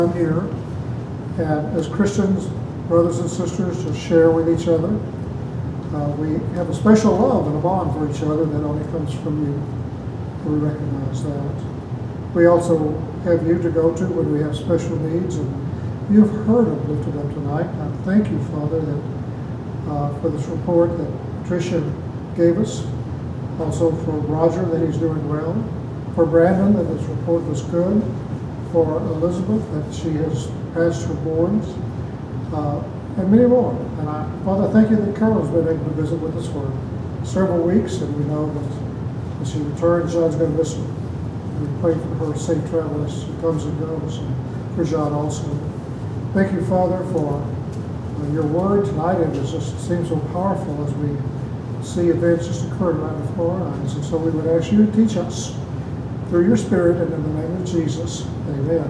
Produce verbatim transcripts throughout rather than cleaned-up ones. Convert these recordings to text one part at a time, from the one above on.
Here, and as Christians, brothers and sisters, to share with each other. Uh, we have a special love and a bond for each other that only comes from you. We recognize that. We also have you to go to when we have special needs, and you've heard them lifted up tonight. I thank you, Father, that uh, for this report that Patricia gave us, also for Roger that he's doing well, for Brandon that his report was good, for Elizabeth that she has passed her boards, uh, and many more. And I, Father, thank you that Carol's been able to visit with us for several weeks, and we know that when she returns, John's going to miss her. We pray for her safe travel as she comes and goes, and for John also. Thank you, Father, for uh, your word tonight. It is just seems so powerful as we see events just occurring right before our eyes. And so we would ask you to teach us through your Spirit, and in the name of Jesus, amen.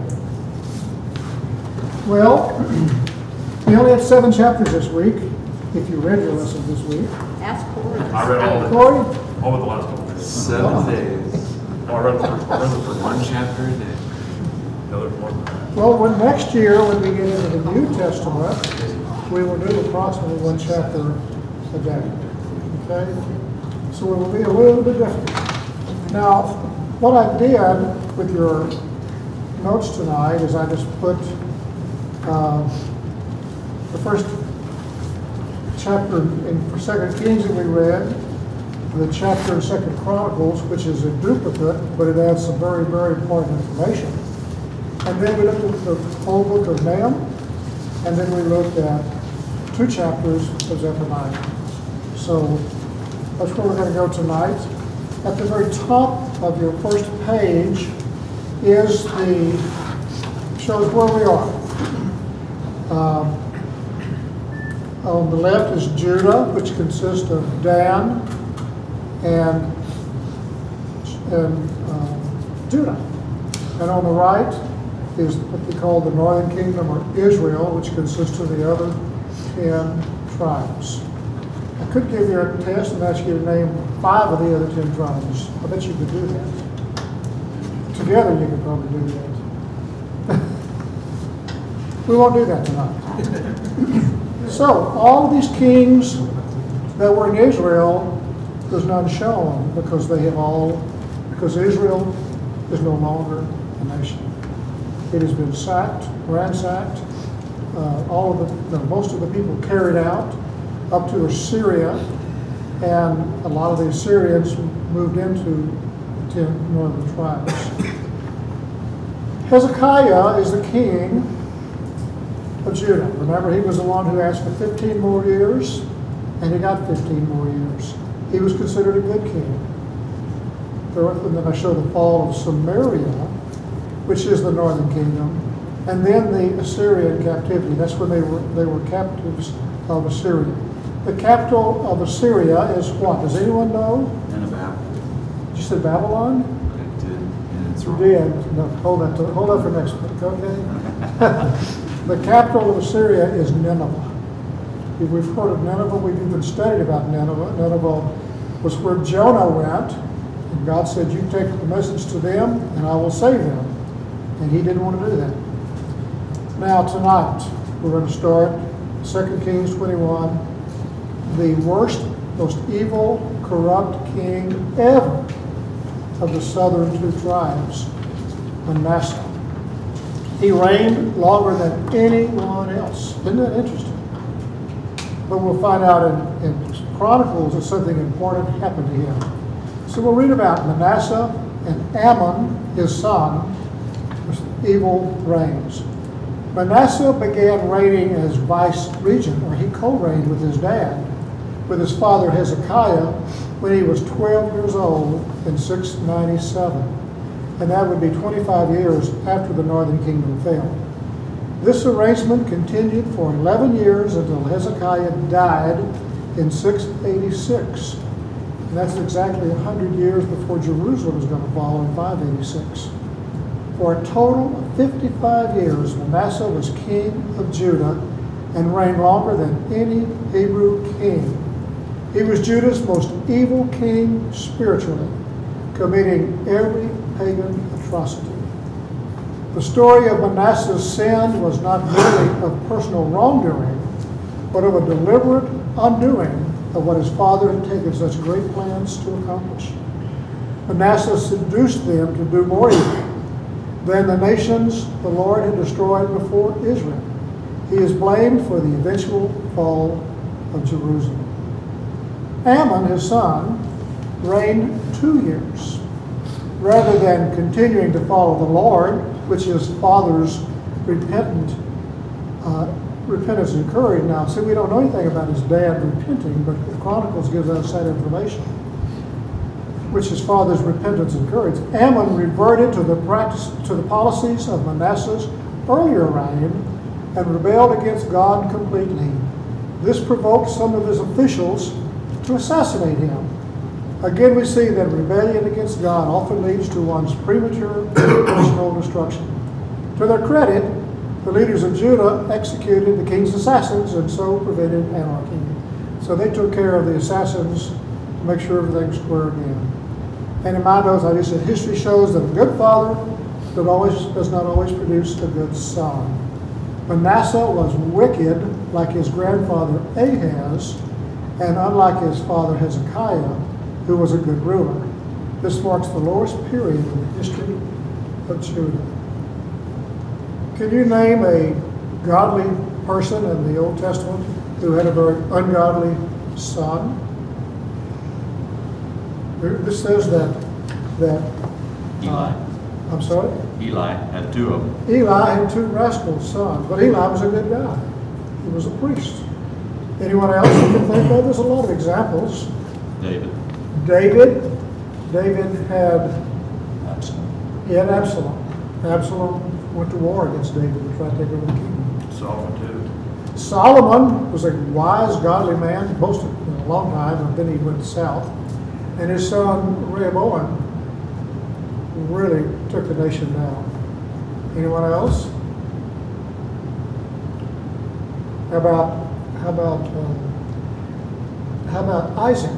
Well, we only have seven chapters this week, if you read your lesson this week. Ask Corey. I read all of it. Corey? All of the last couple of days. Seven Oh. days. Oh, I read the first, I read the first One one. chapter a day. The other one. Well, when next year, when we get into the New Testament, we will do approximately one chapter a day. Okay? So it will be a little bit different. Now, what I did with your notes tonight is I just put uh, the first chapter in Second Kings that we read, the chapter in Second Chronicles, which is a duplicate, but it adds some very, very important information. And then we looked at the whole book of Nahum, and then we looked at two chapters of Zephaniah. So that's where we're going to go tonight. At the very top of your first page is the, shows where we are. Um, on the left is Judah, which consists of Dan and, and um, Judah. And on the right is what they call the Northern Kingdom, or Israel, which consists of the other ten tribes. I could give you a test and ask you to name five of the other ten tribes. I bet you could do that. Together you could probably do that. We won't do that tonight. So, all of these kings that were in Israel, there's none shown because they have all, because Israel is no longer a nation. It has been sacked, ransacked, uh, all of the, no, most of the people carried out up to Assyria, and a lot of the Assyrians moved into the ten northern tribes. Hezekiah is the king of Judah. Remember, he was the one who asked for fifteen more years, and he got fifteen more years. He was considered a good king. And then I show the fall of Samaria, which is the northern kingdom, and then the Assyrian captivity. That's when they were they were captives of Assyria. The capital of Assyria is what? Does anyone know? Nineveh. You said Babylon? I did, and it's You wrong. did. No, hold that. To, hold that for next week, okay? The capital of Assyria is Nineveh. If we've heard of Nineveh, we've even studied about Nineveh. Nineveh was where Jonah went, and God said, "You take the message to them, and I will save them." And he didn't want to do that. Now tonight, we're going to start Second Kings twenty-one. The worst, most evil, corrupt king ever of the southern two tribes, Manasseh. He reigned longer than anyone else. Isn't that interesting? But we'll find out in, in Chronicles that something important happened to him. So we'll read about Manasseh and Ammon, his son, evil reigns. Manasseh began reigning as vice regent, or he co-reigned with his dad, with his father Hezekiah, when he was twelve years old in six ninety-seven. And that would be twenty-five years after the northern kingdom fell. This arrangement continued for eleven years until Hezekiah died in six eighty-six. And that's exactly one hundred years before Jerusalem was going to fall in five eighty-six. For a total of fifty-five years, Manasseh was king of Judah and reigned longer than any Hebrew king. He was Judah's most evil king spiritually, committing every pagan atrocity. The story of Manasseh's sin was not merely of personal wrongdoing, but of a deliberate undoing of what his father had taken such great plans to accomplish. Manasseh seduced them to do more evil than the nations the Lord had destroyed before Israel. He is blamed for the eventual fall of Jerusalem. Ammon, his son, reigned two years. Rather than continuing to follow the Lord, which his father's repentant uh, repentance encouraged. Now, see, we don't know anything about his dad repenting, but the Chronicles gives us that information, which his father's repentance encouraged. Ammon reverted to the practice to the policies of Manasseh's earlier reign and rebelled against God completely. This provoked some of his officials to assassinate him. Again, we see that rebellion against God often leads to one's premature personal destruction. To their credit, the leaders of Judah executed the king's assassins and so prevented anarchy. So they took care of the assassins to make sure everything's square again. And in my notes, I just said, history shows that a good father does, always, does not always produce a good son. Manasseh was wicked like his grandfather Ahaz, and unlike his father Hezekiah, who was a good ruler. This marks the lowest period in the history of Judah. Can you name a godly person in the Old Testament who had a very ungodly son? This says that, that Eli. uh, I'm sorry? Eli had two of them. Eli had two rascal sons, but Eli was a good guy. He was a priest. Anyone else you can think of? There's a lot of examples. David. David, David had, Absalom. he had Absalom. Absalom went to war against David to try to take over the kingdom. Solomon too. Solomon was a wise, godly man, most of a long time, and then he went south. And his son Rehoboam really took the nation down. Anyone else? How about how about um, how about Isaac?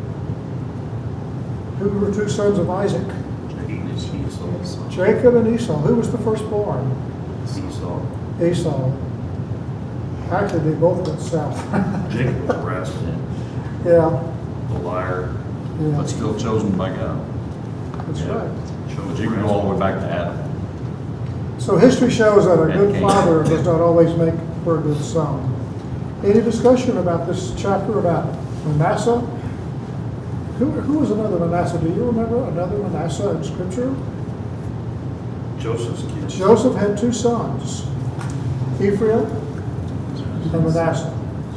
Who were two sons of Isaac? Esau. Jacob and Esau. Who was the firstborn? Esau. Esau. Actually, they both went south. Jacob was a rascal, Yeah, a liar. yeah, But still chosen by God. that's Yeah. right. But you can go all the way back to Adam. So history shows that a And good Cain. father does not always make for a good son. Any discussion about this chapter about Manasseh? Who, who was another Manasseh? Do you remember another Manasseh in Scripture? Joseph's kids. Joseph had two sons, Ephraim and Manasseh.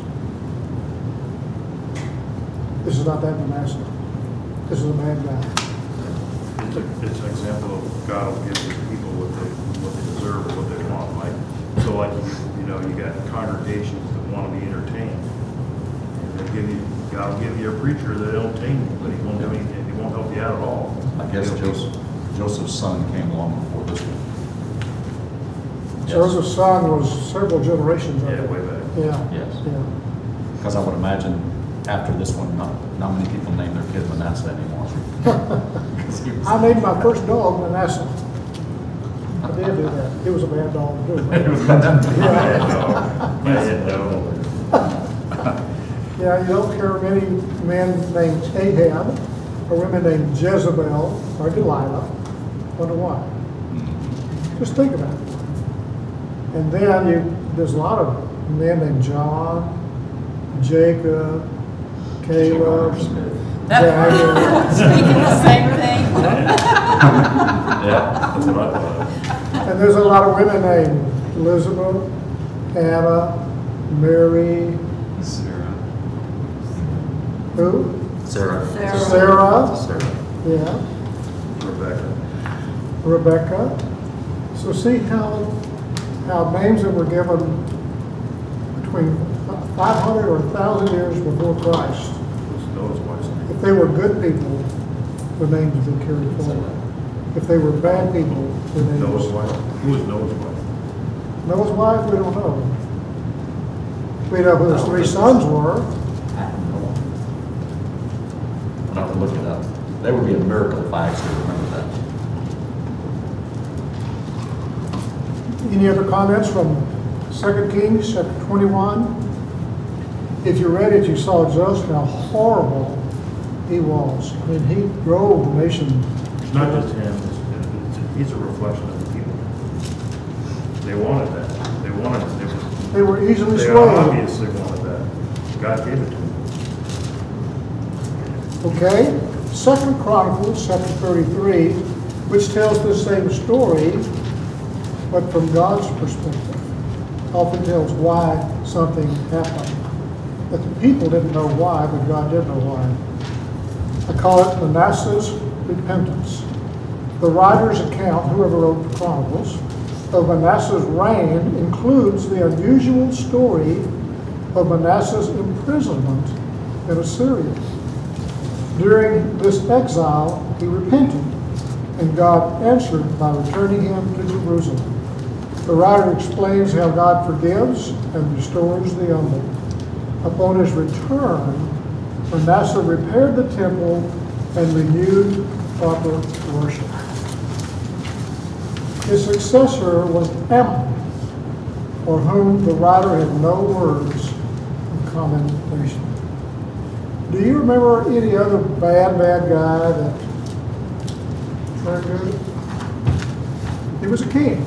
This is not that Manasseh. This is a bad guy. It's, a, it's an example of God will give his people what they what they deserve or what they want. Like so, like you, you know, you got congregations that want to be entertained, and they give you God will give you a preacher that will entertain you, but he won't do anything. He won't help you out at all. I guess Joseph, Joseph's son came along before this one. Yes. Joseph's son was several generations Yeah, ago. way back. Yeah, Yes. yeah. Because I would imagine after this one, not, not many people name their kid Manasseh anymore. 'Cause he was- I named my first dog Manasseh. I did do that. He was a bad dog too. Bad dog. Bad dog. Yeah, you don't hear many men named Ahab or women named Jezebel or Delilah. Wonder why? Just think about it. And then you, there's a lot of men named John, Jacob, Caleb, Daniel. Speaking the same thing. Yeah. That's what I thought. And there's a lot of women named Elizabeth, Anna, Mary, Sarah. who? Sarah. Sarah. Sarah, Sarah. yeah, Rebecca. Rebecca. So see how, how names that were given between five hundred or one thousand years before Christ. Was Noah's wife's name. If they were good people, the names would be carried forward. If they were bad people, the names. Noah's wife. Who was Noah's wife? Noah's wife, we don't know. We know who his three sons were. I'll have to look it up. That would be a miracle if I actually remember that. Any other comments from Second Kings chapter twenty-one? If you read it, you saw just how horrible he was. I mean, he drove the nation. It's not just him, it's, it's, he's a reflection of the people. They wanted that. They wanted it. They were, They were easily they swayed. obviously wanted that. God gave it to them. Okay? Second Chronicles chapter thirty-three, which tells the same story, but from God's perspective, often tells why something happened. But the people didn't know why, but God did know why. I call it Manasseh's repentance. The writer's account, whoever wrote the Chronicles, of Manasseh's reign includes the unusual story of Manasseh's imprisonment in Assyria. During this exile, he repented, and God answered by returning him to Jerusalem. The writer explains how God forgives and restores the humble. Upon his return, Manasseh repaired the temple and renewed proper worship. His successor was Ammon, for whom the writer had no words of commendation. Do you remember any other bad, bad guy that turned good? He was a king.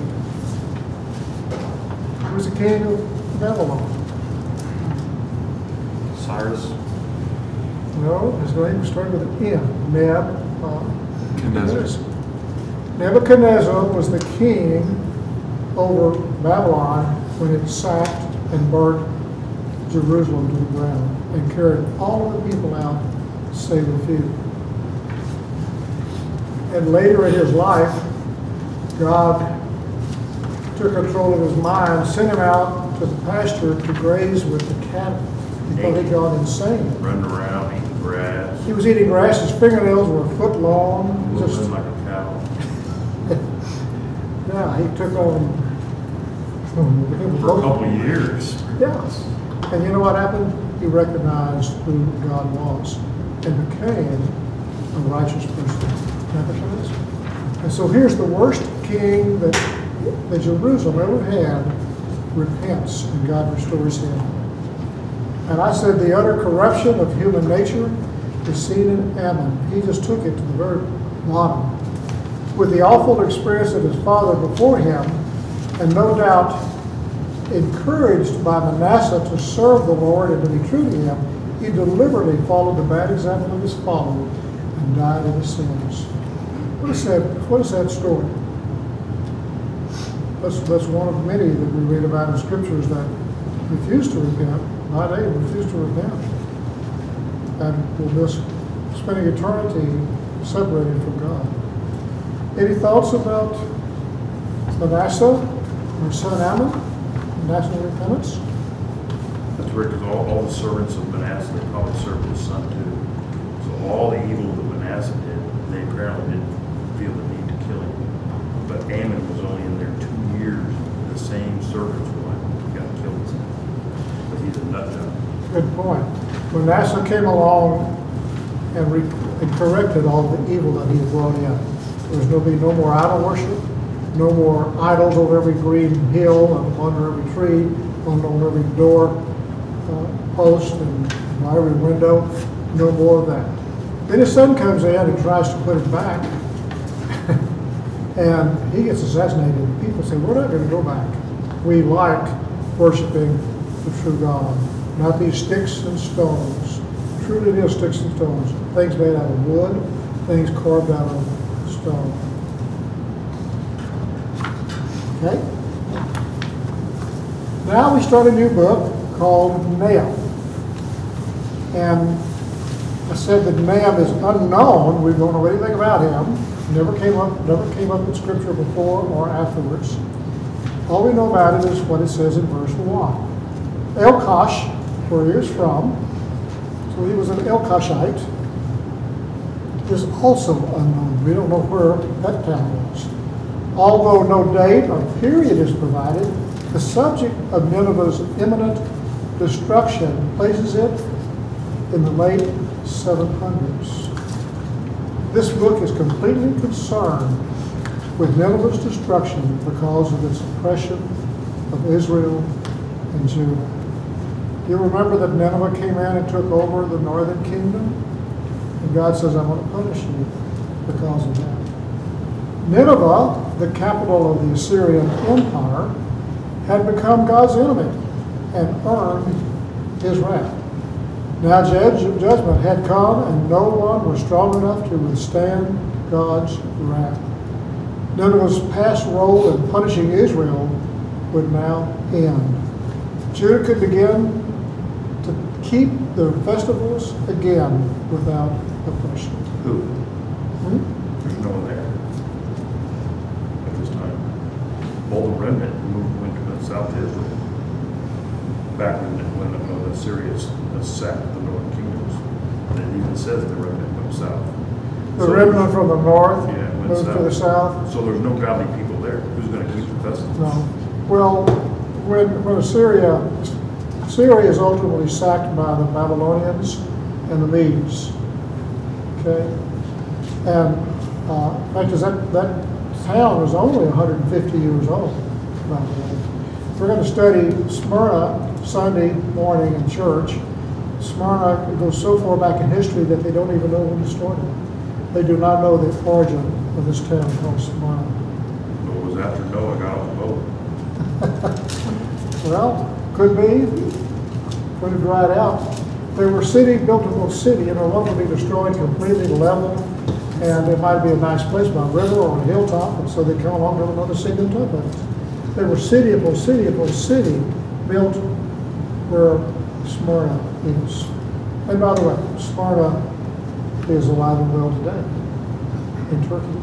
He was a king of Babylon. Cyrus, No, his name started with an M. Neb. Uh, Nebuchadnezzar. Nebuchadnezzar was the king over Babylon when it sacked and burnt Jerusalem to the ground and carried all of the people out, save a few. And later in his life, God took control of his mind, sent him out to the pasture to graze with the cattle. He thought he'd gone insane. running around, eating grass, He was eating grass, his fingernails were a foot long. Just, moving like a cow. yeah, he took on. For a couple of years. Yes. And you know what happened? He recognized who God was and became a righteous person. Nebuchadnezzar. And so here's the worst king that, that Jerusalem ever had repents and God restores him. And I said the utter corruption of human nature is seen in Ammon. He just took it to the very bottom. With the awful experience of his father before him, and no doubt encouraged by Manasseh to serve the Lord and to be true to him, he deliberately followed the bad example of his father and died in his sins. What is that, what is that story? That's, that's one of many that we read about in scriptures that refuse to repent. Not they refuse to repent. And will miss spending eternity separated from God. Any thoughts about Manasseh or son Ammon? National repentance? That's weird, because all, all the servants of Manasseh, they probably served his son too. So all the evil that Manasseh did, they apparently didn't feel the need to kill him. But Ammon was only in there two years. The same servants were like, he got killed. But he's a nut job. Good point. Manasseh came along and, re- and corrected all the evil that he had brought in. There was going to be no more idol worship, no more idols over every green hill and under every tree, on, on every door uh, post and by every window. No more of that. Then his son comes in and tries to put it back. And he gets assassinated. People say, we're not going to go back. We like worshiping the true God, not these sticks and stones. Truly it is sticks and stones. Things made out of wood, things carved out of stone. Okay? Now we start a new book called Nahum. And I said that Nahum is unknown. We don't know anything about him. Never came up, never came up in Scripture before or afterwards. All we know about it is what it says in verse one. Elkosh, where he was from, so he was an Elkoshite, is also unknown. We don't know where that town was. Although no date or period is provided, the subject of Nineveh's imminent destruction places it in the late seven hundreds. This book is completely concerned with Nineveh's destruction because of its oppression of Israel and Judah. You remember that Nineveh came in and took over the northern kingdom? And God says, I'm going to punish you because of that. Nineveh, the capital of the Assyrian Empire, had become God's enemy and earned his wrath. Now judge- judgment had come, and no one was strong enough to withstand God's wrath. Nineveh's past role in punishing Israel would now end. Judah could begin to keep their festivals again without oppression. Who? Hmm? There's no one there at this time. All the remnant moved, went to the south of Israel. Back when, when, when Assyria sacked the northern kingdoms. And it even says the remnant went south. The So- remnant from the north Yeah, went moved to the south. So there's no godly people there. Who's going to keep the festivals? No. Well, when, when Assyria, Syria is ultimately sacked by the Babylonians and the Medes. Okay? And uh, in fact, is that, that town was only one hundred fifty years old, by the way. We're going to study Smyrna Sunday morning in church. Smyrna goes so far back in history that they don't even know when it started. They do not know the origin of this town called Smyrna. So it was after Noah got off the boat. Well, could be. When it dried out. They were city, built a little city, and it wasn't to be destroyed completely level, and it might be a nice place by a river or a hilltop, and so they come along to another city on top of it. They were city upon city upon city built where Smyrna is. And by the way, Smyrna is alive and well today in Turkey.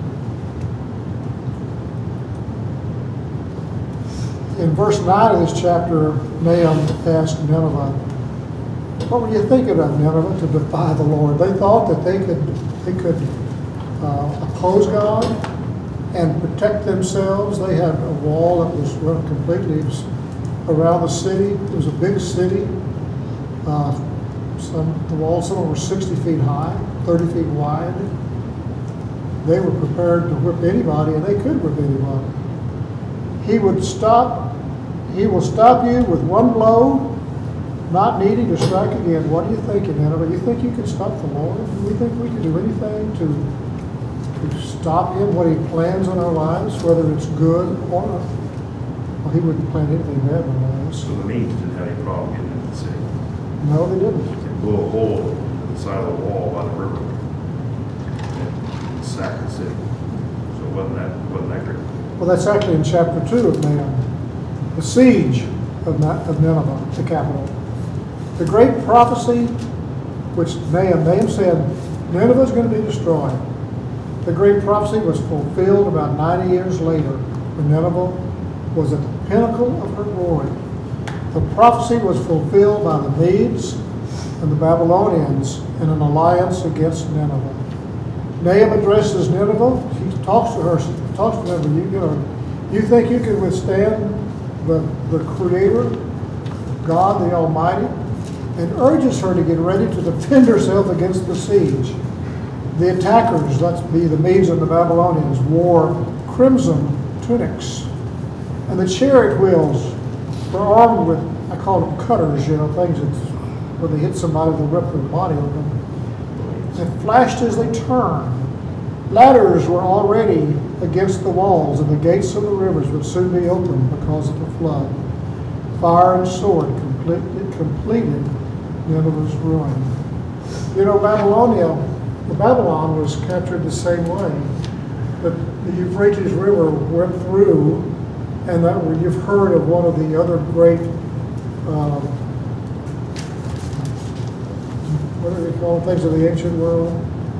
In verse nine of this chapter, Nahum asked Nineveh, what were you thinking of, Nineveh, to defy the Lord? They thought that they could they could uh, oppose God and protect themselves. They had a wall that was run completely around the city. It was a big city. Uh, some the walls, some of them were sixty feet high, thirty feet wide. They were prepared to whip anybody, and they could whip anybody. He would stop, he will stop you with one blow, not needing to strike again. What are you thinking, Nineveh? You think you can stop the Lord? Do we think we can do anything to, to stop him, what he plans in our lives, whether it's good or not? Well, he wouldn't plan anything bad in our lives. So the Medes didn't have any problem getting into the city. No, they didn't. They blew a hole in the side of the wall by the river and sacked the city. So it wasn't that, wasn't that great. Well, that's actually in chapter two of Nahum. The siege of, Na- of Nineveh, the capital. The great prophecy, which Nahum, Nahum said, Nineveh is going to be destroyed. The great prophecy was fulfilled about ninety years later, when Nineveh was at the pinnacle of her glory. The prophecy was fulfilled by the Medes and the Babylonians in an alliance against Nineveh. Nahum addresses Nineveh. He talks to her, talks to Nineveh. You, you know, you think you can withstand the, the Creator, God the Almighty, and urges her to get ready to defend herself against the siege. The attackers, let's be the Medes and the Babylonians, wore crimson tunics, and the chariot wheels were armed with, I call them cutters, you know, things that when they hit somebody, they rip their body open. They flashed as they turned. Ladders were already against the walls, and the gates of the rivers would soon be opened because of the flood. Fire and sword completely completed Nineveh's ruin. You know, Babylonia, the Babylon was captured the same way. The, the Euphrates River went through, and that you've heard of one of the other great, um, what do they call things of the ancient world?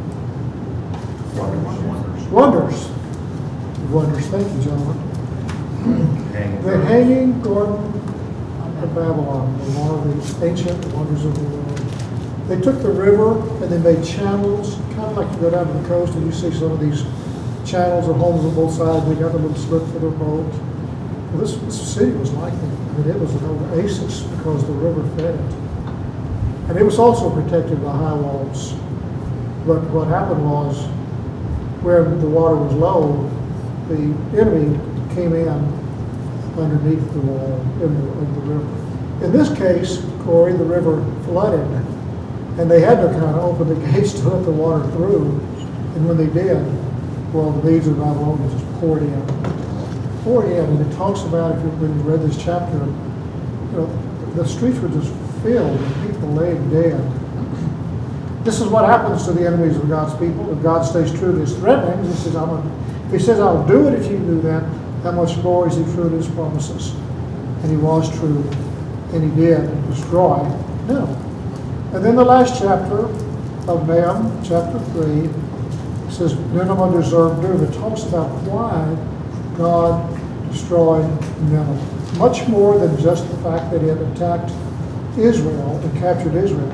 Wonders. Wonders. Wonders. Thank you, gentlemen. Hanging The gardens. Hanging Garden of Babylon, was one of the ancient wonders of the world. They took the river and they made channels, kind of like you go down to the coast and you see some of these channels and homes on both sides. They got a little slip for their boat. Well, this, this city was like that. I mean, it was an oasis because the river fed it. And it was also protected by high walls. But what happened was, when the water was low, the enemy came in underneath the wall in the, of the river. In this case, Corey, the river flooded, and they had to kind of open the gates to let the water through. And when they did, well, the leaves of Babylon just poured in, poured in. And it talks about, if you, when you read this chapter, you know, the streets were just filled with people laying dead. This is what happens to the enemies of God's people. If God stays true to his threatenings, he says, I'm gonna, if he says, I'll do it if you do that, how much more is he true to his promises? And he was true, and he did destroy Nineveh. And then the last chapter of Nahum, chapter three, says Nineveh deserved doom. It talks about why God destroyed Nineveh. Much more than just the fact that it attacked Israel and captured Israel.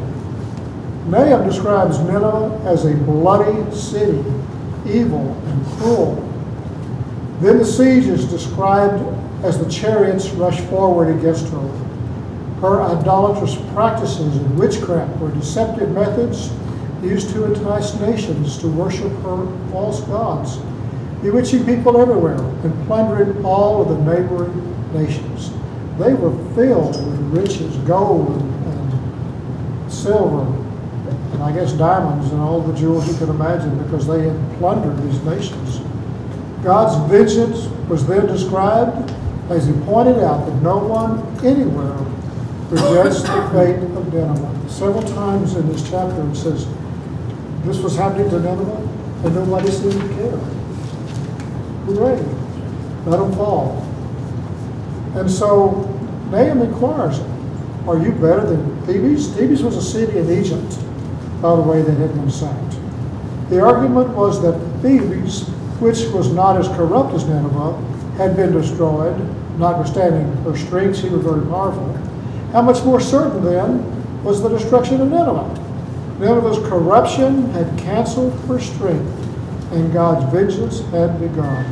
Nahum describes Nineveh as a bloody city, evil and cruel. Then the siege is described as the chariots rush forward against her. Her idolatrous practices and witchcraft were deceptive methods used to entice nations to worship her false gods, bewitching people everywhere and plundering all of the neighboring nations. They were filled with riches, gold and, and silver, and I guess diamonds and all the jewels you can imagine, because they had plundered these nations. God's vengeance was then described as he pointed out that no one anywhere rejects the fate of Nineveh. Several times in this chapter it says this was happening to Nineveh and nobody seemed to care. Hooray, let them fall. And so Nahum inquires, are you better than Thebes? Thebes was a city in Egypt, by the way, that had been sacked. The argument was that Thebes, which was not as corrupt as Nineveh, had been destroyed, notwithstanding her strength. She was very powerful. How much more certain, then, was the destruction of Nineveh? Nineveh's corruption had canceled her strength, and God's vengeance had begun.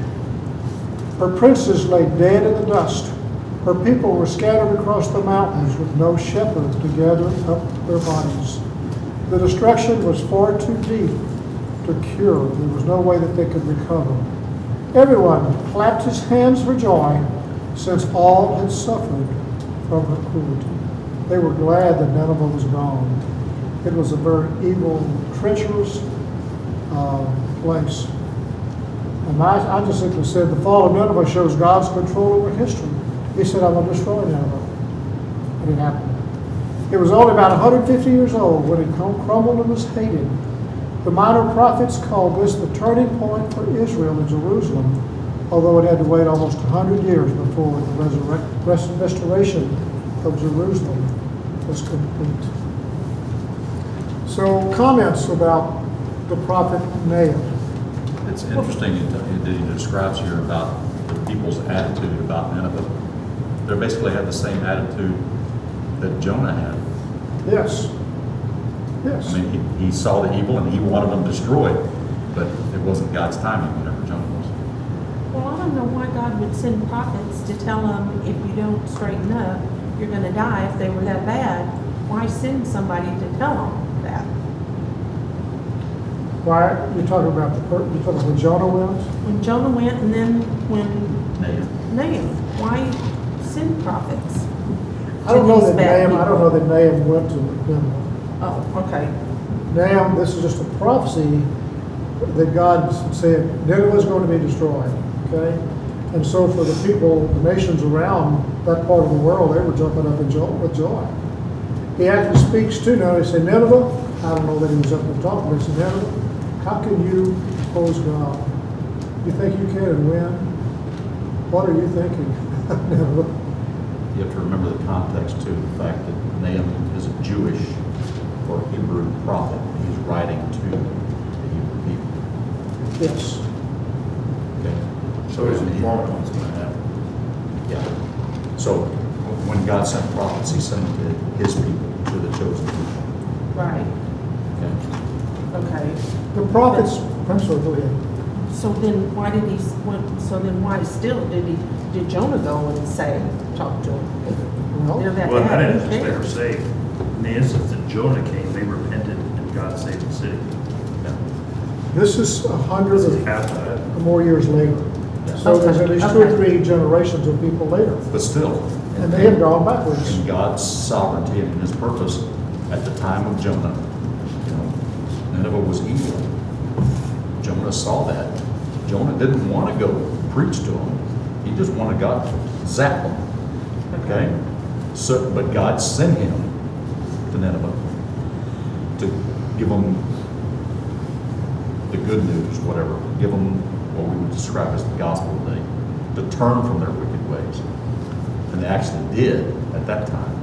Her princes lay dead in the dust. Her people were scattered across the mountains with no shepherd to gather up their bodies. The destruction was far too deep to cure. There was no way that they could recover. Everyone clapped his hands for joy, since all had suffered from her cruelty. They were glad that Nineveh was gone. It was a very evil, treacherous uh, place. And I, I just simply said the fall of Nineveh shows God's control over history. He said, I'm going to destroy Nineveh. And it happened. It was only about one hundred fifty years old when it crumbled and was hated. The minor prophets called this the turning point for Israel and Jerusalem, although it had to wait almost one hundred years before the resurrect, restoration of Jerusalem was complete. So, comments about the prophet Nahum. It's interesting that he describes here about the people's attitude about Nineveh. They basically had the same attitude that Jonah had. Yes. Yes. I mean, he, he saw the evil and he wanted them destroyed, but it wasn't God's timing whenever Jonah was. Well, I don't know why God would send prophets to tell them if you don't straighten up, you're going to die if they were that bad. Why send somebody to tell them that? Why, you're talking about the, you're talking about when Jonah went? When Jonah went and then when Nahum. Nahum, why send prophets? I don't know these that bad Nahum, I don't know that Nahum went to Nineveh. Oh, okay. Nahum, this is just a prophecy that God said Nineveh is going to be destroyed, okay? And so for the people, the nations around that part of the world, they were jumping up in joy, with joy. He actually speaks to Nineveh. He said, Nineveh, I don't know that he was up there talking, but he said, Nineveh, how can you oppose God? You think you can and win? What are you thinking, Nineveh? You have to remember the context too, the fact that Nahum is a Jewish or Hebrew prophet. He's writing to the Hebrew people. Yes. Okay. So his informant was going to happen. Yeah. So when God sent prophets, he sent them to his people, to the chosen people. Right. Okay. Okay. The prophets, I'm sorry, go ahead. So then why did he, when- so then why still did he, did Jonah go and say, talk to him? Well, They're that Well, I bad, didn't who just they were cares? saved. In the instance that Jonah came, they repented and God saved the city. This is a hundred This is or after that. more years later. So there's at least two or Okay. three generations of people later, But still. and they have gone backwards. In God's sovereignty and in his purpose, at the time of Jonah, you know, Nineveh was evil. Jonah saw that. Jonah didn't want to go preach to them. He just wanted God to zap them. Okay? So, but God sent him to Nineveh to give them the good news, whatever. Give them what we would describe as the gospel today, to turn from their wicked ways. And they actually did at that time.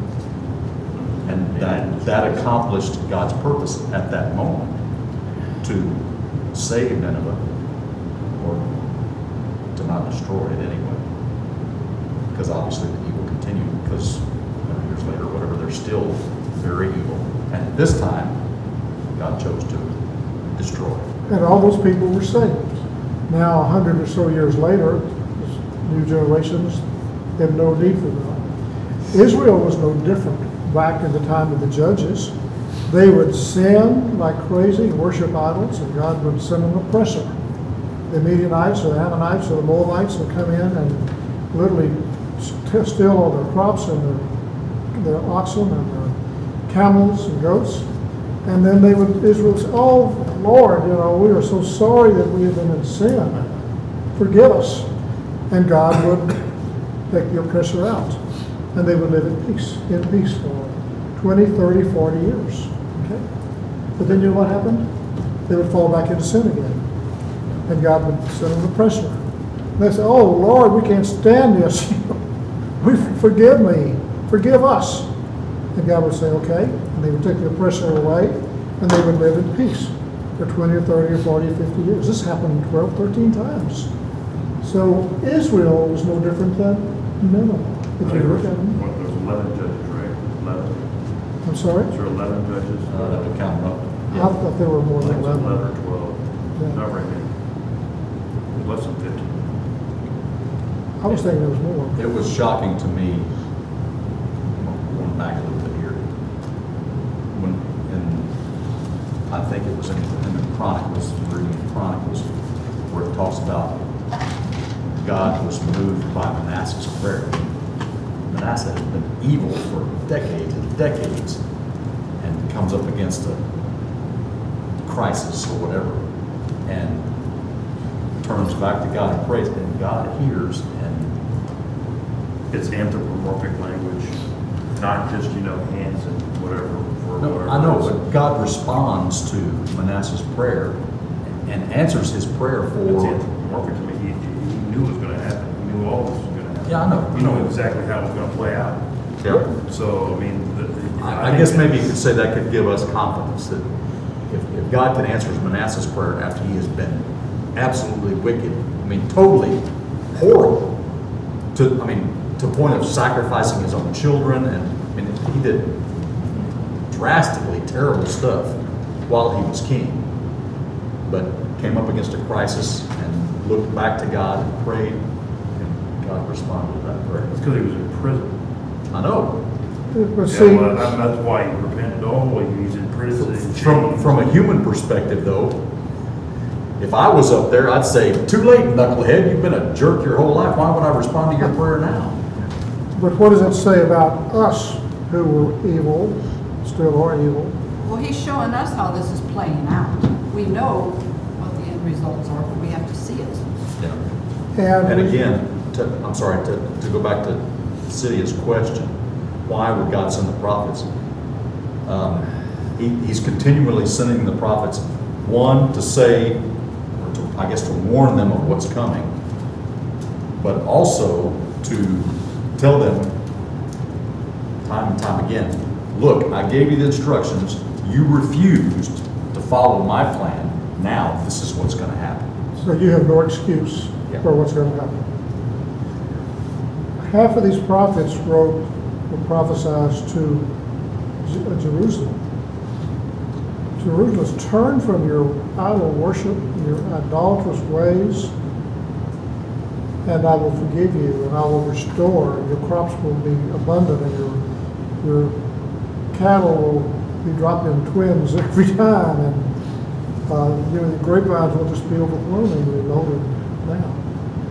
And that, that accomplished God's purpose at that moment to save Nineveh, or to not destroy it anyway. Because obviously the evil continued, because one hundred years later, whatever, they're still very evil. And at this time, God chose to destroy. And all those people were saved. Now, a hundred or so years later, new generations have no need for God. Israel was no different back in the time of the judges. They would sin like crazy, worship idols, and God would send an oppressor. The Midianites or the Ammonites or the Moabites would come in and literally st- steal all their crops and their, their oxen and their camels and goats. And then they would, Israel would say, oh, Lord, you know, we are so sorry that we have been in sin. Forgive us. And God would take the oppressor out. And they would live in peace, in peace for twenty, thirty, forty years. Okay? But then you know what happened? They would fall back into sin again. And God would send an oppressor. And they say, oh, Lord, we can't stand this. we Forgive me. Forgive us. And God would say, okay. And they would take the oppressor away, and they would live in peace for twenty or thirty or forty or fifty years. This happened twelve, thirteen times. So Israel was no different than Nineveh. If you look at them. What, there's eleven judges, right? Eleven. I'm sorry? Is there eleven judges? Uh, that would count them up. I thought there were more I think than it's eleven. eleven or twelve. Yeah. Not very many. There's less than fifty. I was thinking there was more. It was shocking to me, going back a little bit here, when, in, I think it was in, in the Chronicles, reading the Chronicles, where it talks about God was moved by Manasseh's prayer. Manasseh has been evil for decades and decades, and comes up against a crisis or whatever, and turns back to God and prays, and God hears, and It's anthropomorphic language, not just, you know, hands and whatever. Or no, whatever I know, it is. but God responds to Manasseh's prayer and answers his prayer It's for. anthropomorphic. I mean, he, he knew it was going to happen. He knew all this was going to happen. Yeah, I know. He knew exactly how it was going to play out. Yeah. So, I mean, the, the, I, I think guess that- maybe you could say that could give us confidence that if, if God can answer Manasseh's prayer after he has been absolutely wicked, I mean, totally horrible, to, I mean, to the point of sacrificing his own children, and, I mean, he did drastically terrible stuff while he was king, but came up against a crisis and looked back to God and prayed, and God responded to that prayer. It's because he was in prison. I know. But Yeah, see, well, that- that's why he repented. Oh, he's in prison. in From, chains. from a human perspective, though, if I was up there, I'd say, too late, knucklehead, you've been a jerk your whole life. Why would I respond to your prayer now? but what does it say about us who were evil, still are evil? Well, he's showing us how this is playing out. We know what the end results are, but we have to see it. Yeah. And, And again, to, I'm sorry, to, to go back to Cydia's question, why would God send the prophets? Um, he, he's continually sending the prophets, one, to say, or to, I guess to warn them of what's coming, but also to tell them time and time again, look, I gave you the instructions, you refused to follow my plan, now this is what's going to happen. so you have no excuse Yeah. for what's going to happen. Half of these prophets wrote or prophesied to Je- Jerusalem. Jerusalem, turn from your idol worship, your idolatrous ways, and I will forgive you, and I will restore. Your crops will be abundant, and your your cattle will be dropping twins every time, and uh, you know, the grapevines will just be overflowing and loaded now.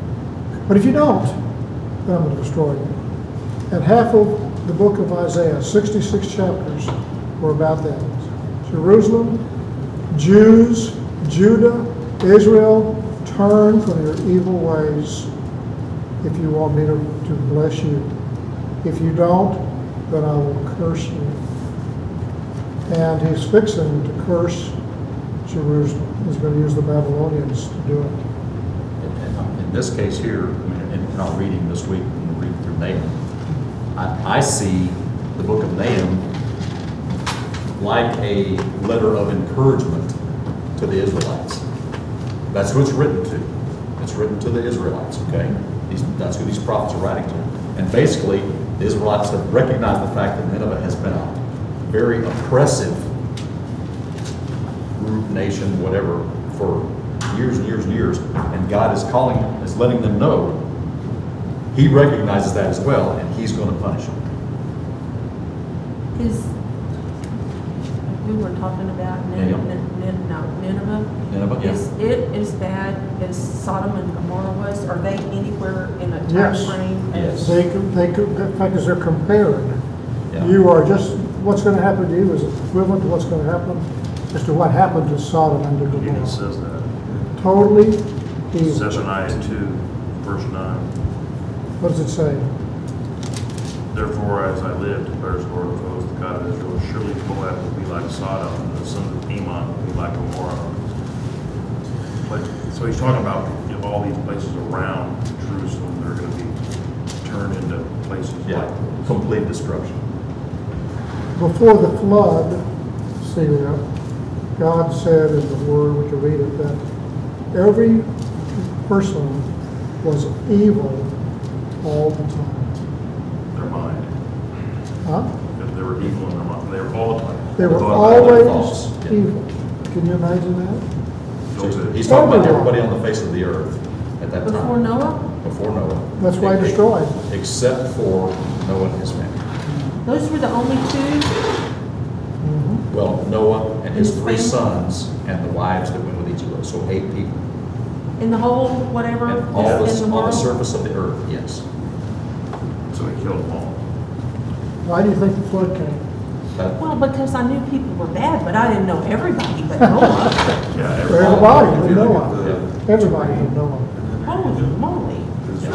But if you don't, then I'm going to destroy you. And half of the book of Isaiah, sixty-six chapters, were about that. Jerusalem, Jews, Judah, Israel, turn from your evil ways if you want me to, to bless you. If you don't, then I will curse you. And he's fixing to curse Jerusalem. He's going to use the Babylonians to do it. And- and In this case here, I mean, in our reading this week, when we read through Nahum, I, I see the book of Nahum like a letter of encouragement to the Israelites. That's who it's written to. It's written to the Israelites, okay? These, that's who these prophets are writing to. And basically, the Israelites have recognized the fact that Nineveh has been a very oppressive group, nation, whatever, for years and years and years. And God is calling, is letting them know He recognizes that as well, and He's going to punish them. Is, we were talking about Nin- Nineveh. Nin- Nin- no, Nineveh. Nineveh, yeah. Is it as bad as Sodom and Gomorrah was? Are they anywhere in a time Yes. frame? Yes. They could, they could, in fact, as they're compared, Yeah. you are just, what's going to happen to you is equivalent to what's going to happen as to what happened to Sodom and to It even Gomorrah. says that. Totally evil. Zephaniah two, verse nine. What does it say? Therefore, as I live, declares the Lord of hosts, the God of Israel, surely Moab will be like Sodom, and the sons of Ammon will be like Gomorrah. But, so he's talking about, you know, all these places around Jerusalem that are going to be turned into places Yeah, like complete destruction. Before the flood, Celia, God said in the Word, we can read it, that every person was evil all the time. their mind. Huh? That they were evil in their mind. They were all the time. They were Thought about their always thoughts, yeah. evil. Can you imagine that? So he's talking about everybody on the face of the earth at that time. Before Noah? Before Noah. That's why he Ex- destroyed. Except for Noah and his family. Those were the only two? Mhm. Well, Noah and his His three family? sons and the wives that went with each of those, so eight people. In the whole, whatever, And all is this, in the on the world? surface of the earth, yes. So he killed them all. Why do you think the flood came? That- Well, because I knew people were bad, but I didn't know everybody but Noah. Yeah, For every- everybody, If but you look at Noah. the- Everybody but Noah. Holy moly. the-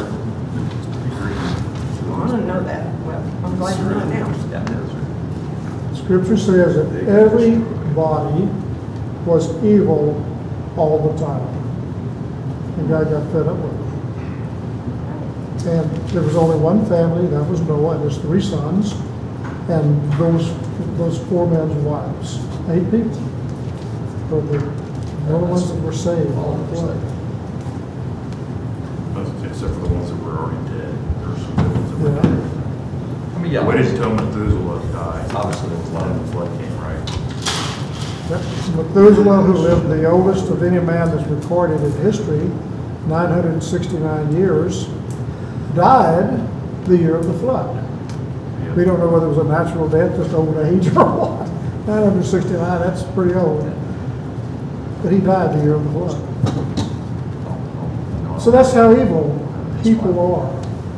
Well, I didn't know that. Well, I'm glad to know it now. Yeah. Scripture says that everybody was evil all the time. And God got fed up with it. And there was only one family, that was Noah and his three sons, and those, those four men's wives. Eight people. But the, the only ones that were saved all the flood. Except for the ones that were already dead. There were some good ones that were Yeah. dead. I mean, yeah. Why didn't tell Methuselah die? Obviously, there was a lot When of the flood came, right? Yep. Methuselah, who lived the oldest of any man that's recorded in history, nine hundred sixty-nine years, died the year of the flood. We don't know whether it was a natural death, just old age, or what. nine hundred sixty-nine, that's pretty old. But he died the year of the flood. So that's how evil people are.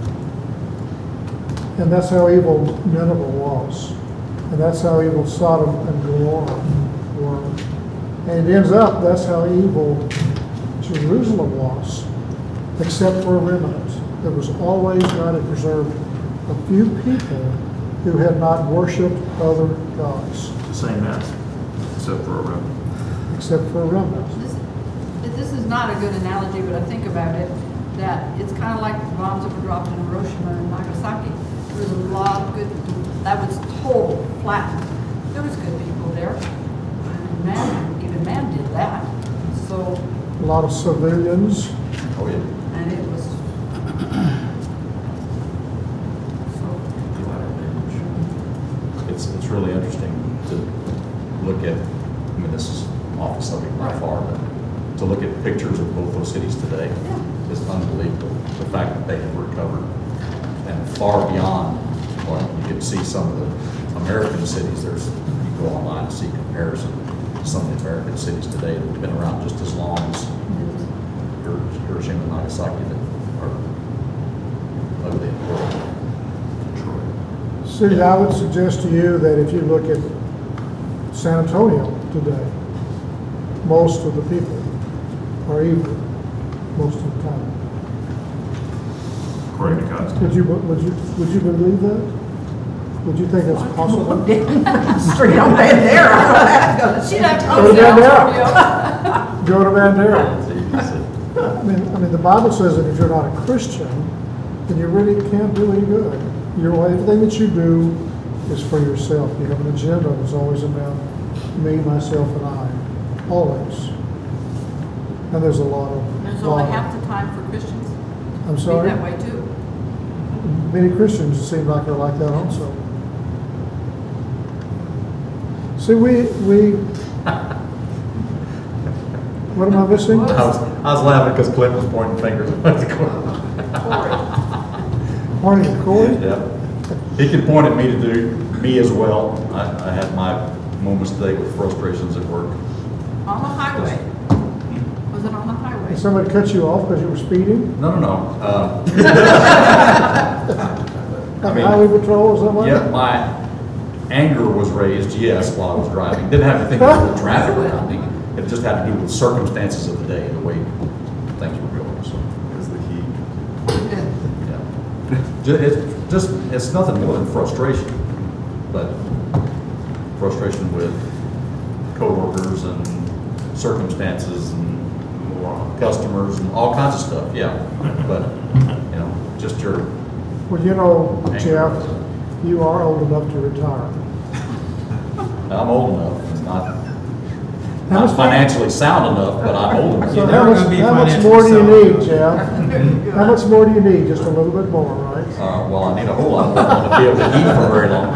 And that's how evil Nineveh was. And that's how evil Sodom and Gomorrah were. And it ends up, that's how evil Jerusalem was, except for a remnant. There was always God had preserved a few people who had not worshipped other gods, The same mess, except for a remnant. except for a remnant. This, this is not a good analogy, but I think about it, that it's kind of like the bombs that were dropped in Hiroshima and Nagasaki. There was a lot of good, that was total flattened. There was good people there. And man, even man did that. So, A lot of civilians. Oh, yeah. and it was. So, It's, it's really interesting to look at, I mean, this is off the subject by far, but to look at pictures of both those cities today Yeah. is unbelievable. The fact that they have recovered and far beyond, well, you can see some of the American cities, there's, you go online and see comparison to some of the American cities today that have been around just as long as Hir- Hiroshima and Nagasaki that are of the world. See, I would suggest to you that if you look at San Antonio today, most of the people are evil, most of the time. According to God's. Would you, would you, would you believe that? Would you think that's possible? Street on Bandera. She'd have to Go go to down Bandera. Go to Bandera. So you can see. I mean, I mean, the Bible says that if you're not a Christian, then you really can't do any good. Your, everything that you do is for yourself. You have an agenda that's always about me, myself, and I, always. And there's a lot of. There's lot only of- half the time for Christians. I'm Be sorry? that way too. Many Christians seem like they're like that also. See, we, we, what am I missing? I was, I was laughing because Clint was pointing fingers at the corner. Pointing at Corey? Yeah. He could point at me to do me as well. I, I had my moments today with frustrations at work. On the highway. Was it on the highway? Did somebody cut you off because you were speeding? No, no, no. Uh, Like mean- highway patrol or something? Yeah, my anger was raised, yes, while I was driving. Didn't have anything to do with traffic around me. It just had to do with circumstances of the day, the way things were going, so, Is the heat. yeah. Ju- It's just, it's nothing more than frustration, but frustration with coworkers and circumstances and customers and all kinds of stuff, yeah. But, you know, just your, Well, you know, Jeff, you are old enough to retire. I'm old enough, it's not, How not much- financially sound enough, but I'm old enough. So never how much, gonna be how much financially more do you sound. need, Jeff? How much more do you need? Just a little bit more, right? Uh, well, I need a whole lot more to be able to eat for very long.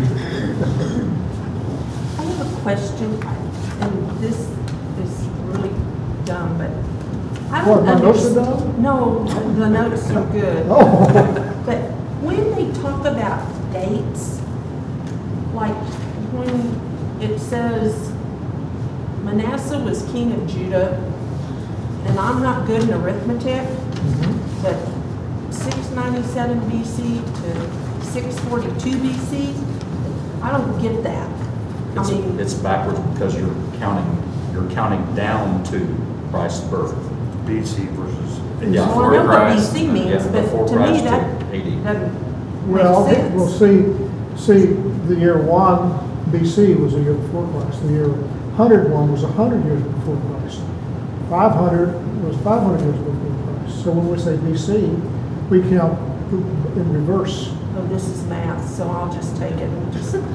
I have a question, and this is really dumb, but I What, don't my notes are understand. dumb? No, the notes are good. Oh, But when they talk about dates, like when it says Manasseh was king of Judah, and I'm not good in arithmetic, but six ninety-seven B C to six forty-two B C, I don't get that. I It's, mean, it's backwards because you're counting, you're counting down to Christ's birth. B C versus. Yeah. well, I know what B Christ. C means, Yeah, but before to me, Christ that to A D. doesn't well, make sense. well, see, see, the year one B C was the year before Christ. The year one hundred one was a hundred years before Christ. five hundred was five hundred years before Christ. So when we say B C, we count in reverse. Oh, this is math, so I'll just take it and just. Okay.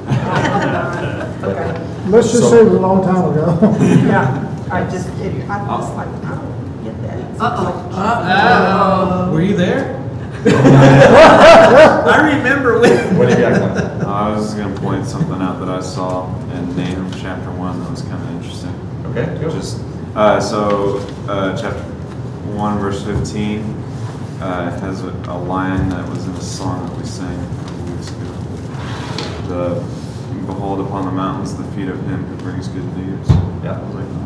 Let's just So- say it was a long time ago. Yeah, I just, it, I was like, I don't get that. It's Uh-oh. like- Uh-oh. Were you there? I remember when. What do you got, Clint? Uh, I was going to point something out that I saw in Nahum chapter one that was kind of interesting. Okay, go. Just uh, so uh, chapter one verse fifteen uh, has a, a line that was in a song that we sang a couple weeks ago. The behold upon the mountains the feet of him who brings good news. Yeah. I was like,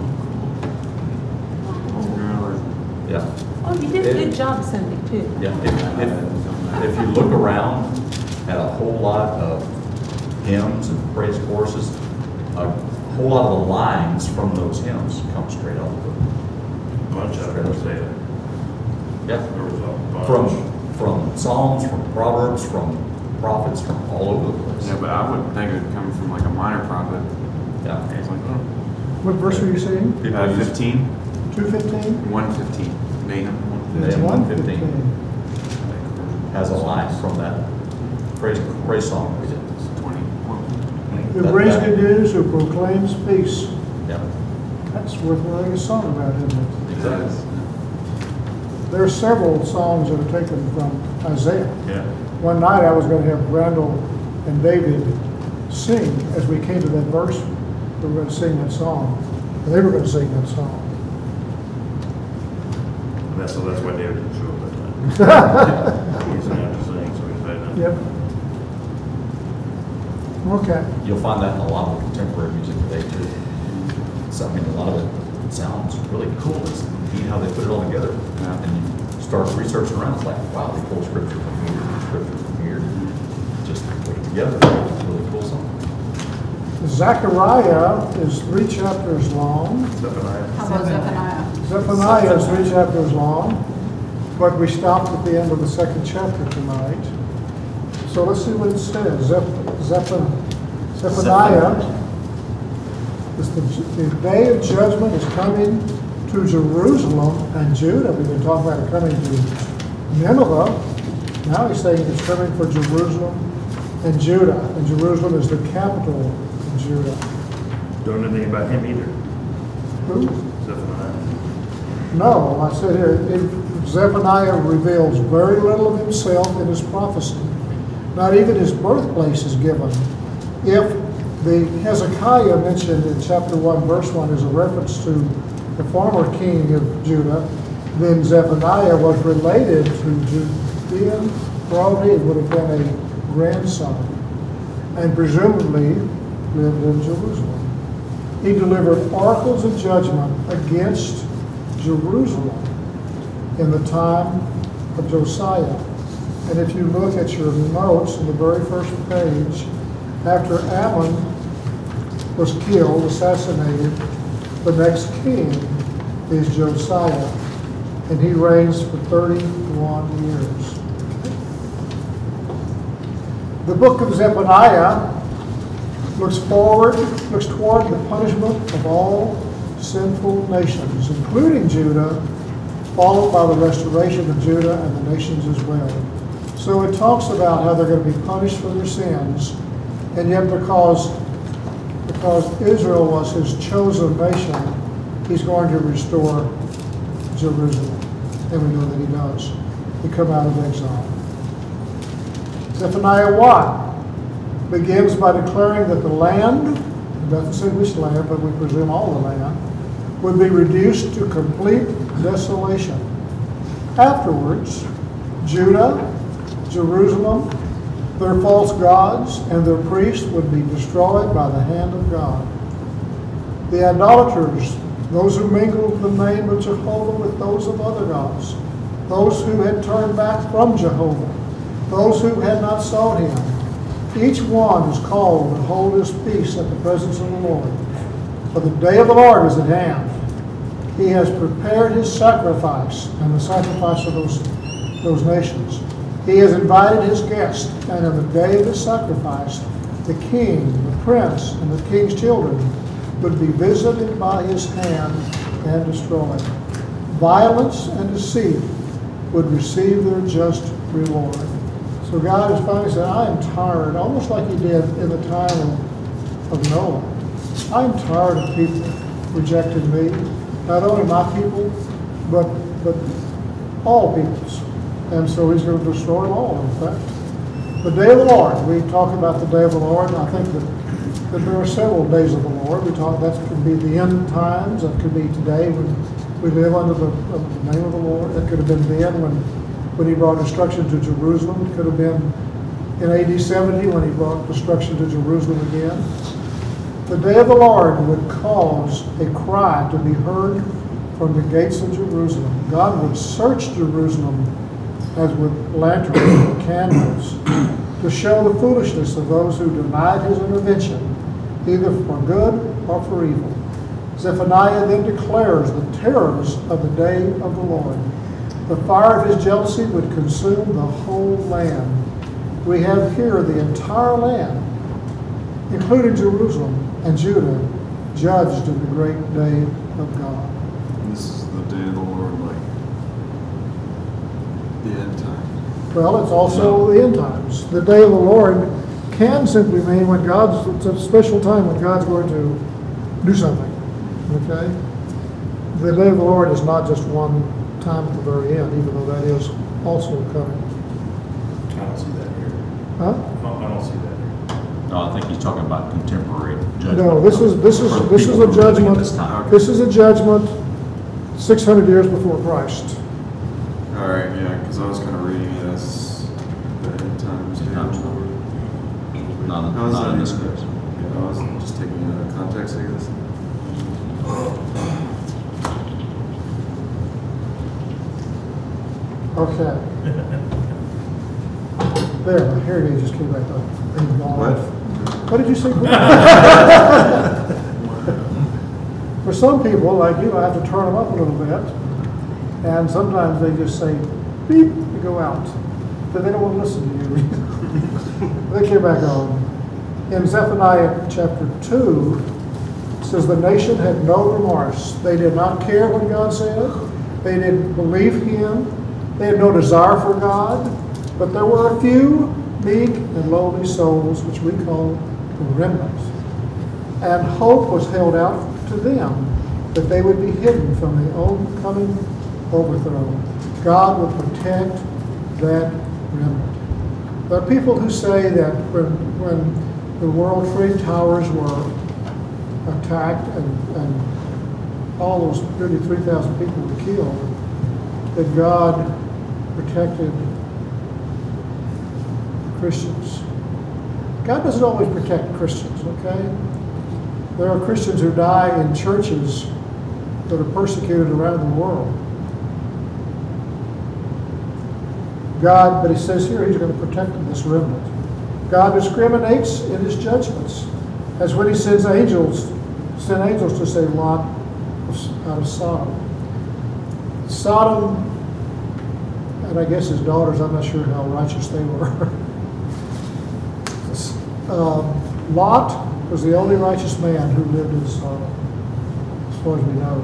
oh, cool. Yeah. Oh, you did a good job, Cindy, too. Yeah, if, if, if you look around at a whole lot of hymns and praise choruses, a whole lot of the lines from those hymns come straight out of the Bunch of them say it. Yeah, There was a bunch. from, from Psalms, from Proverbs, from prophets, from all over the place. Yeah, but I would think it would come from like a minor prophet. Yeah. I was like, oh. What verse are you saying? People Uh, use- fifteen, Two fifteen? one fifteen, Nahum one fifteen. Nahum one one fifteen. Has a line from that praise, praise song we did. twenty. Who That- brings that- good news, who proclaims peace. Yeah, That's worth writing a song about, isn't it? exactly. There are several songs that are taken from Isaiah. Yeah. One night I was going to have Randall and David sing as we came to that verse. We were going to sing that song. And they were going to sing that song. And that's, so that's why David didn't show up that time. He's an actor saying, so he's bad. Yep. Okay. You'll find that in a lot of contemporary music today too. So, I mean, a lot of it sounds really cool. It's neat how they put it all together. Yeah. And you start researching around, it's like, wow, they pull scripture from here, scripture from here, just put it together, it's a really cool song. Zechariah is three chapters long. Zephaniah. How about Zephaniah? Zephaniah is three chapters long, but we stopped at the end of the second chapter tonight. So let's see what it says. Zeph- Zeph- Zephaniah, is the, the day of judgment is coming to Jerusalem and Judah. We've been talking about it coming to Nineveh. Now he's saying it's coming for Jerusalem and Judah. And Jerusalem is the capital of Judah. Don't know anything about him either. Who? Zephaniah. No, I said here, it, Zephaniah reveals very little of himself in his prophecy. Not even his birthplace is given. If the Hezekiah mentioned in chapter one, verse one, is a reference to the former king of Judah, then Zephaniah was related to Judean royalty. It would have been a grandson, and presumably lived in Jerusalem. He delivered oracles of judgment against Jerusalem in the time of Josiah. And if you look at your notes in the very first page, after Ammon was killed, assassinated, the next king is Josiah, and he reigns for thirty-one years. The book of Zephaniah looks forward, looks toward the punishment of all sinful nations, including Judah, followed by the restoration of Judah and the nations as well. So it talks about how they're going to be punished for their sins, and yet because, because Israel was his chosen nation, he's going to restore Jerusalem. And we know that he does. He come out of exile. Zephaniah one begins by declaring that the land, it doesn't say which land, but we presume all the land, would be reduced to complete desolation. Afterwards, Judah, Jerusalem, their false gods, and their priests would be destroyed by the hand of God. The idolaters, those who mingled the name of Jehovah with those of other gods, those who had turned back from Jehovah, those who had not sought him, each one is called to hold his peace at the presence of the Lord. For the day of the Lord is at hand. He has prepared his sacrifice and the sacrifice of those, those nations. He has invited his guests, and on the day of his sacrifice, the king, the prince, and the king's children would be visited by his hand and destroyed. Violence and deceit would receive their just reward. So God has finally said, I am tired, almost like he did in the time of, of Noah. I'm tired of people rejecting me, not only my people, but, but all peoples. And so he's going to destroy them all, in fact. The day of the Lord, we talk about the day of the Lord, and I think that, that there are several days of the Lord. We talk, that could be the end times, that could be today when we live under the, under the name of the Lord. It could have been then when, when he brought destruction to Jerusalem. It could have been in A D seventy when he brought destruction to Jerusalem again. The day of the Lord would cause a cry to be heard from the gates of Jerusalem. God would search Jerusalem as with lanterns and candles to show the foolishness of those who denied his intervention, either for good or for evil. Zephaniah then declares the terrors of the day of the Lord. The fire of his jealousy would consume the whole land. We have here the entire land, including Jerusalem and Judah, judged in the great day of God. This is the day of the Lord, like the end time. Well, it's also the end times. The day of the Lord can simply mean when God's, it's a special time when God's going to do something. Okay? The day of the Lord is not just one time at the very end, even though that is also coming. I don't see that here. Huh? No, I don't see that here. No, I think he's talking about contemporary judgment. No, this is, this is, For this is people a who are living at judgment, this time. this is a judgment six hundred years before Christ. All right, yeah, because I was kind of reading it as the end times. day of Times. the Lord. Not, How is not that in this even- case. Yeah, I was just taking it out of context, I guess. Okay. There, my hearing aid just came back on. What? What did you say? For some people, like you, I have to turn them up a little bit. And sometimes they just say, beep, and go out. But they don't want to listen to you. They came back on. In Zephaniah chapter two, it says, the nation had no remorse. They did not care what God said. They didn't believe him. They had no desire for God. But there were a few meek and lowly souls, which we call the remnant. And hope was held out to them that they would be hidden from the oncoming overthrow. God would protect that remnant. There are people who say that when, when the World Trade Towers were attacked and, and all those nearly three thousand people were killed, that God protected Christians. God doesn't always protect Christians, okay? There are Christians who die in churches that are persecuted around the world. God, but he says here he's going to protect this remnant. God discriminates in his judgments. That's when he sends angels, sent angels to save Lot out of Sodom. Sodom, and I guess his daughters, I'm not sure how righteous they were. um, Lot was the only righteous man who lived in Sodom, as far as we know.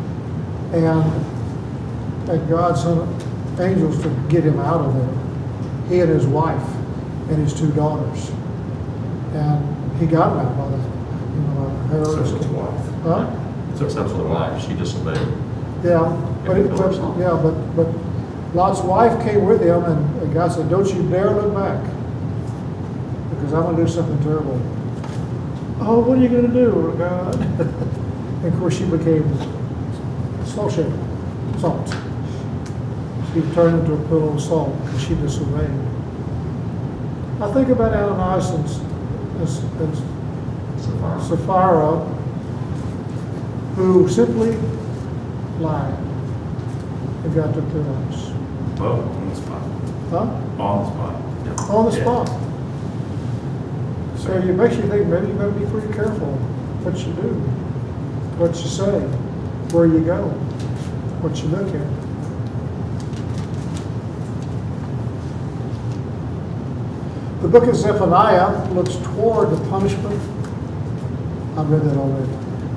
And, and God sent angels to get him out of there. He and his wife and his two daughters. And he got them out by the, you know, Except for his wife. Huh? Except for the wife, she disobeyed. Yeah, but, it, but yeah, but but Lot's wife came with him, and, and God said, "Don't you dare look back, because I'm going to do something terrible." Oh, what are you going to do, God? And of course, she became salt shaker, salt. She turned into a pillow of salt because she disobeyed. I think about Ananias and, and, and Sapphira, who simply lied and got their parents. Oh, on the spot. Huh? On the spot. On the Yeah. spot. So it makes you think maybe you better be pretty careful what you do, what you say, where you go, what you look at. The book of Zephaniah looks toward the punishment. I've read that already.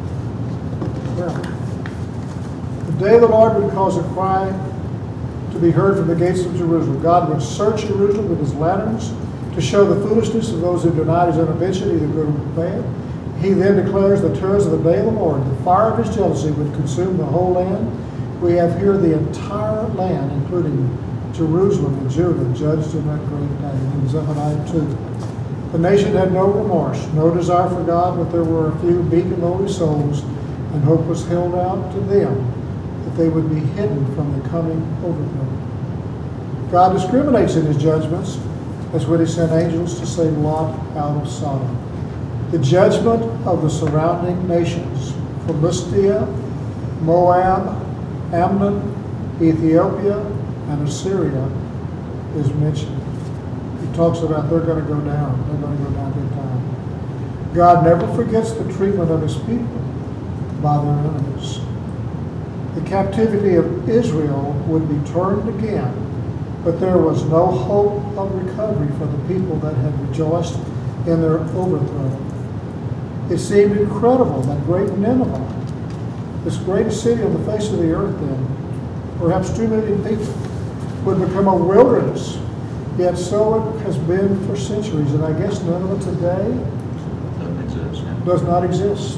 Yeah. The day the Lord would cause a cry to be heard from the gates of Jerusalem. God would search Jerusalem with his lanterns to show the foolishness of those who denied his intervention, either good or bad. He then declares the terrors of the day of the Lord. The fire of his jealousy would consume the whole land. We have here the entire land, including Jerusalem and Judah, judged in that great day, in Zephaniah two. The nation had no remorse, no desire for God, but there were a few meek and lowly souls, and hope was held out to them that they would be hidden from the coming overthrow. God discriminates in his judgments. That's when he sent angels to save Lot out of Sodom. The judgment of the surrounding nations, Philistia, Moab, Ammon, Ethiopia, and Assyria, is mentioned. He talks about they're going to go down. They're going to go down big time. God never forgets the treatment of his people by their enemies. The captivity of Israel would be turned again, but there was no hope of recovery for the people that had rejoiced in their overthrow. It seemed incredible that great Nineveh, this greatest city on the face of the earth then, perhaps two million people, would become a wilderness. Yet so it has been for centuries, and I guess Nineveh today Doesn't exist. Yeah. does not exist.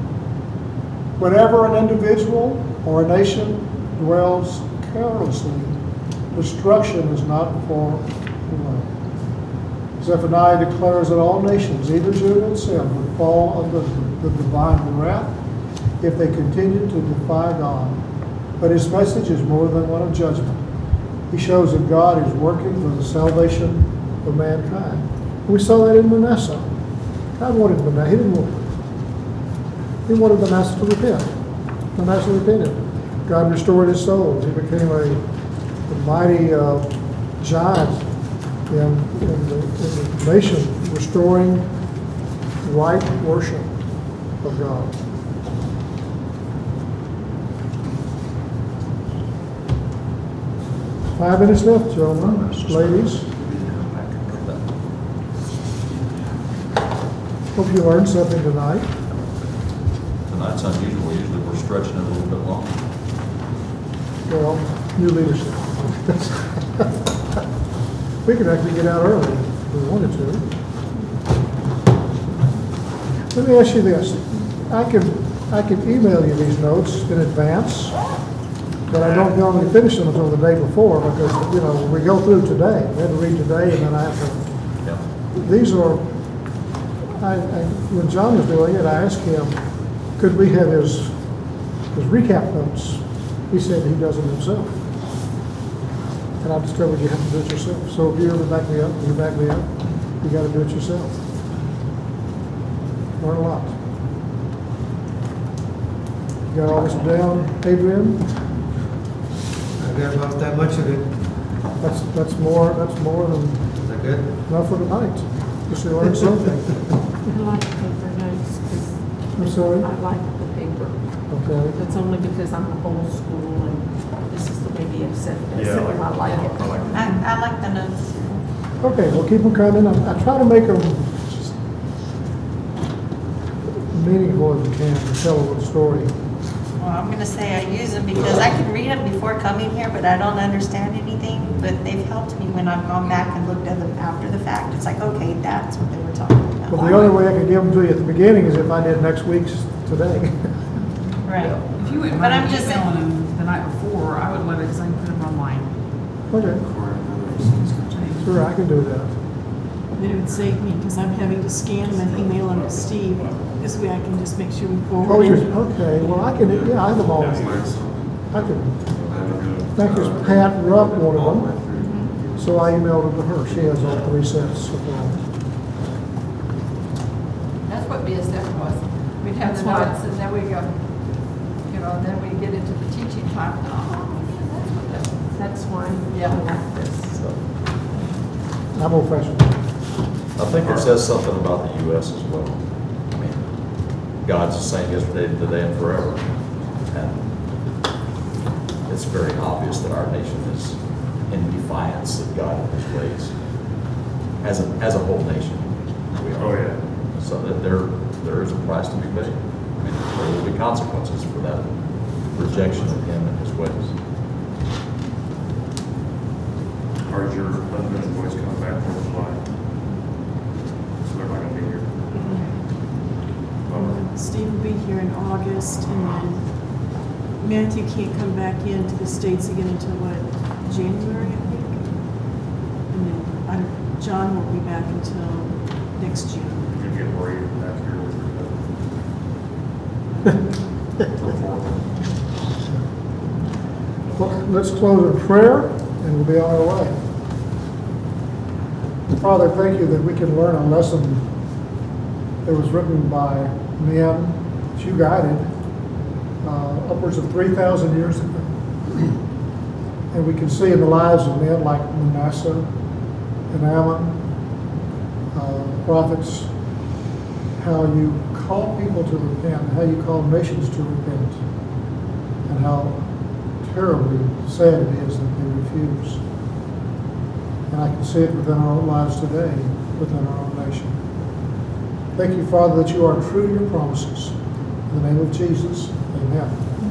Whenever an individual or a nation dwells carelessly, destruction is not far away. Zephaniah declares that all nations, even Judah itself, would fall under the divine wrath if they continue to defy God. But his message is more than one of judgment. He shows that God is working for the salvation of mankind. We saw that in Manasseh. God wanted Manasseh. He didn't want it. He wanted Manasseh to repent. Manasseh repented. God restored his soul. He became a the mighty uh, giant in, in, the, in the nation, restoring right worship of God. Five minutes left, gentlemen, ladies. Hope you learned something tonight. Tonight's unusual. Usually we're stretching it a little bit longer. Well, new leadership. We could actually get out early if we wanted to. Let me ask you this. I can, I can email you these notes in advance, but I don't normally finish them until the day before because, you know, we go through today. We had to read today and then I have to. Yeah. These are, I, I, when John was doing it, I asked him, could we have his, his recap notes? He said he does it himself. And I discovered you have to do it yourself. So if you ever back me up, you back me up, you got to do it yourself. Learn a lot. You got all this down, Adrian? I got about that much of it. That's, that's more, that's more than Is that good? enough for tonight. You should learn something. I like paper notes because I'm sorry? I like the paper. Okay. That's only because I'm old school and this is the way they accept it. Yeah, So I like- I like it. I like it. I, I like the notes. Okay, well, keep them coming. I, I try to make them meaningful as you can to tell a little story. Well, I'm gonna say I use them because I can read them before coming here, but I don't understand anything. But they've helped me when I've gone back and looked at them after the fact. It's like, okay, that's what they were talking about. But the only way I could give them to you at the beginning is if I did next week's today. Right. If you wouldn't But mind I'm just saying- emailing them the night before, I would let it, because I can put them online. Okay, sure, I can do that. Then it would save me, because I'm having to scan them and email them to Steve. This way I can just make sure we Oh, forward you're, it. okay, well, I can, yeah, I have them all. I can, I think it's Pat Rupp, one of them. So I emailed them to her. She has all three sets of them. That's what B S F was. We'd have the That's why- notes and then we go, you know, then we get into the teaching time. Oh, yeah, that's what that was. That's why Yeah. I like this. I'm old fashioned. I think it says something about the U S as well. I mean, God's the same yesterday, today, and forever. And it's very obvious that our nation is in defiance of God and His ways. As a, as a whole nation, we are. Oh, yeah. So that there, there is a price to be paid. I mean, there will be consequences for that rejection of Him and His ways. Or is your husband and boys coming back for July? So they're not gonna be here. Bummer. Steve will be here in August, and then Matthew can't come back into the States again until what, January, I think? And then I don't- John won't be back until next June. You get worried back here with your Well, let's close in prayer and we'll be on our way. Father, thank you that we can learn a lesson that was written by men that you guided uh, upwards of three thousand years ago. And we can see in the lives of men like Manasseh and Ammon, uh, prophets, how you call people to repent, how you call nations to repent, and how terribly sad it is that they refuse. And I can see it within our own lives today, within our own nation. Thank you, Father, that you are true to your promises. In the name of Jesus, amen.